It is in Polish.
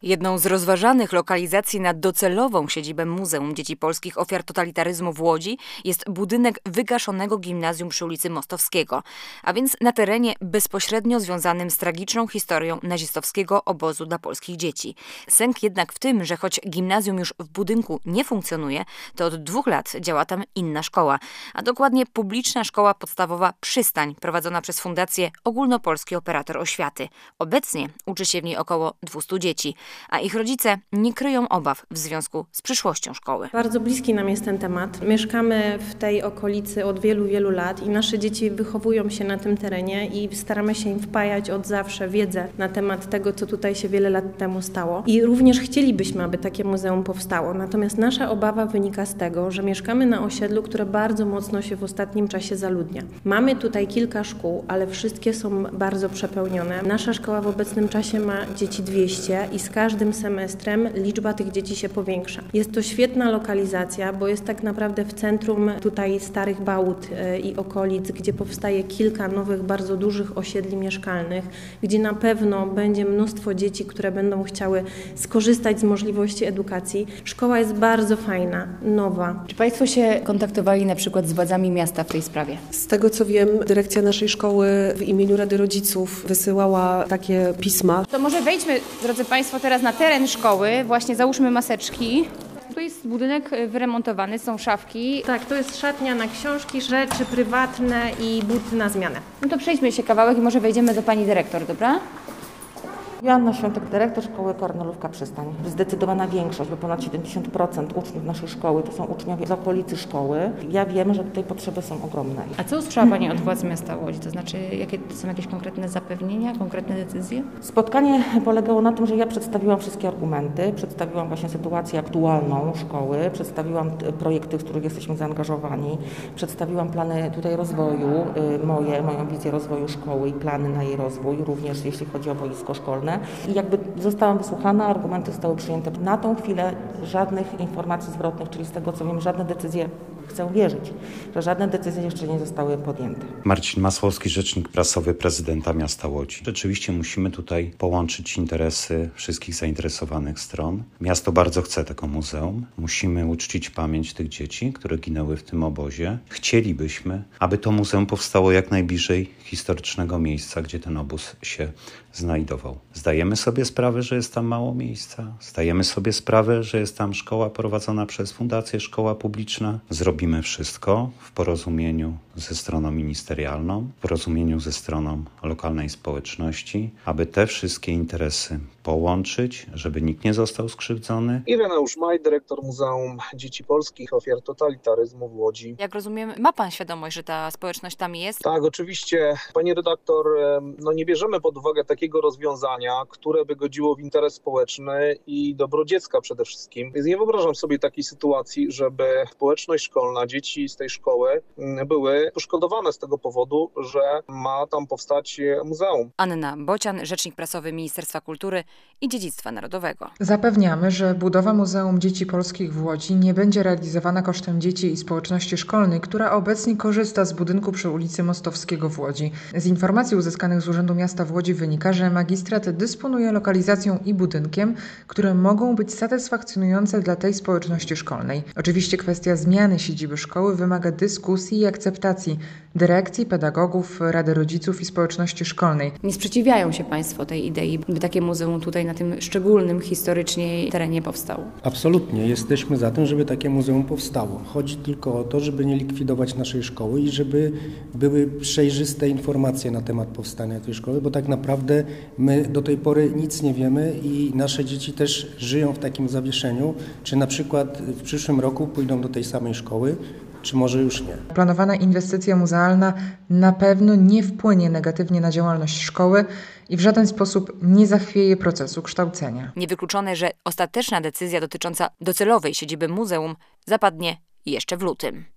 Jedną z rozważanych lokalizacji na docelową siedzibę Muzeum Dzieci Polskich Ofiar Totalitaryzmu w Łodzi jest budynek wygaszonego gimnazjum przy ulicy Mostowskiego, a więc na terenie bezpośrednio związanym z tragiczną historią nazistowskiego obozu dla polskich dzieci. Sęk jednak w tym, że choć gimnazjum już w budynku nie funkcjonuje, to od 2 lat działa tam inna szkoła, a dokładnie publiczna szkoła podstawowa Przystań, prowadzona przez Fundację Ogólnopolski Operator Oświaty. Obecnie uczy się w niej około 200 dzieci, a ich rodzice nie kryją obaw w związku z przyszłością szkoły. Bardzo bliski nam jest ten temat. Mieszkamy w tej okolicy od wielu, wielu lat i nasze dzieci wychowują się na tym terenie i staramy się im wpajać od zawsze wiedzę na temat tego, co tutaj się wiele lat temu stało. I również chcielibyśmy, aby takie muzeum powstało. Natomiast nasza obawa wynika z tego, że mieszkamy na osiedlu, które bardzo mocno się w ostatnim czasie zaludnia. Mamy tutaj kilka szkół, ale wszystkie są bardzo przepełnione. Nasza szkoła w obecnym czasie ma dzieci 200 i z każdym semestrem liczba tych dzieci się powiększa. Jest to świetna lokalizacja, bo jest tak naprawdę w centrum tutaj Starych Bałut i okolic, gdzie powstaje kilka nowych, bardzo dużych osiedli mieszkalnych, gdzie na pewno będzie mnóstwo dzieci, które będą chciały skorzystać z możliwości edukacji. Szkoła jest bardzo fajna, nowa. Czy Państwo się kontaktowali na przykład z władzami miasta w tej sprawie? Z tego co wiem, dyrekcja naszej szkoły w imieniu Rady Rodziców wysyłała takie pisma. To może wejdźmy, drodzy Państwo, teraz na teren szkoły. Właśnie załóżmy maseczki. Tu jest budynek wyremontowany, są szafki. Tak, to jest szatnia na książki, rzeczy prywatne i buty na zmianę. No to przejdźmy się kawałek i może wejdziemy do pani dyrektor, dobra? Joanna Świątek, dyrektor szkoły Kornelówka Przystań. Zdecydowana większość, bo ponad 70% uczniów naszej szkoły to są uczniowie z okolicy szkoły. Ja wiem, że tutaj potrzeby są ogromne. A co usłyszała Pani od władz miasta Łodzi? To znaczy, jakie są jakieś konkretne zapewnienia, konkretne decyzje? Spotkanie polegało na tym, że ja przedstawiłam wszystkie argumenty, przedstawiłam właśnie sytuację aktualną szkoły, przedstawiłam projekty, w których jesteśmy zaangażowani, przedstawiłam plany tutaj rozwoju, moją wizję rozwoju szkoły i plany na jej rozwój, również jeśli chodzi o boisko szkolne. I jakby zostałam wysłuchana, argumenty zostały przyjęte. Na tą chwilę żadnych informacji zwrotnych, czyli z tego co wiem, żadne decyzje, chcę wierzyć, że żadne decyzje jeszcze nie zostały podjęte. Marcin Masłowski, rzecznik prasowy prezydenta miasta Łodzi. Rzeczywiście musimy tutaj połączyć interesy wszystkich zainteresowanych stron. Miasto bardzo chce tego muzeum. Musimy uczcić pamięć tych dzieci, które ginęły w tym obozie. Chcielibyśmy, aby to muzeum powstało jak najbliżej historycznego miejsca, gdzie ten obóz się znajdował. Zdajemy sobie sprawę, że jest tam mało miejsca. Zdajemy sobie sprawę, że jest tam szkoła prowadzona przez Fundację Szkoła Publiczna. Zrobimy wszystko w porozumieniu ze stroną ministerialną, w porozumieniu ze stroną lokalnej społeczności, aby te wszystkie interesy połączyć, żeby nikt nie został skrzywdzony. Ireneusz Maj, dyrektor Muzeum Dzieci Polskich Ofiar Totalitaryzmu w Łodzi. Jak rozumiem, ma Pan świadomość, że ta społeczność tam jest? Tak, oczywiście. Pani redaktor, nie bierzemy pod uwagę takiego rozwiązania, które by godziło w interes społeczny i dobro dziecka przede wszystkim. Więc nie wyobrażam sobie takiej sytuacji, żeby społeczność szkolna, dzieci z tej szkoły były poszkodowane z tego powodu, że ma tam powstać muzeum. Anna Bocian, rzecznik prasowy Ministerstwa Kultury i Dziedzictwa Narodowego. Zapewniamy, że budowa Muzeum Dzieci Polskich w Łodzi nie będzie realizowana kosztem dzieci i społeczności szkolnej, która obecnie korzysta z budynku przy ulicy Mostowskiego w Łodzi. Z informacji uzyskanych z Urzędu Miasta w Łodzi wynika, że magistrat dysponuje lokalizacją i budynkiem, które mogą być satysfakcjonujące dla tej społeczności szkolnej. Oczywiście kwestia zmiany siedziby szkoły wymaga dyskusji i akceptacji dyrekcji, pedagogów, Rady Rodziców i społeczności szkolnej. Nie sprzeciwiają się Państwo tej idei, by takie muzeum tutaj na tym szczególnym historycznie terenie powstało? Absolutnie. Jesteśmy za tym, żeby takie muzeum powstało. Chodzi tylko o to, żeby nie likwidować naszej szkoły i żeby były przejrzyste informacje na temat powstania tej szkoły, bo tak naprawdę my do tej pory nic nie wiemy i nasze dzieci też żyją w takim zawieszeniu, czy na przykład w przyszłym roku pójdą do tej samej szkoły, czy może już nie. Planowana inwestycja muzealna na pewno nie wpłynie negatywnie na działalność szkoły i w żaden sposób nie zachwieje procesu kształcenia. Niewykluczone, że ostateczna decyzja dotycząca docelowej siedziby muzeum zapadnie jeszcze w lutym.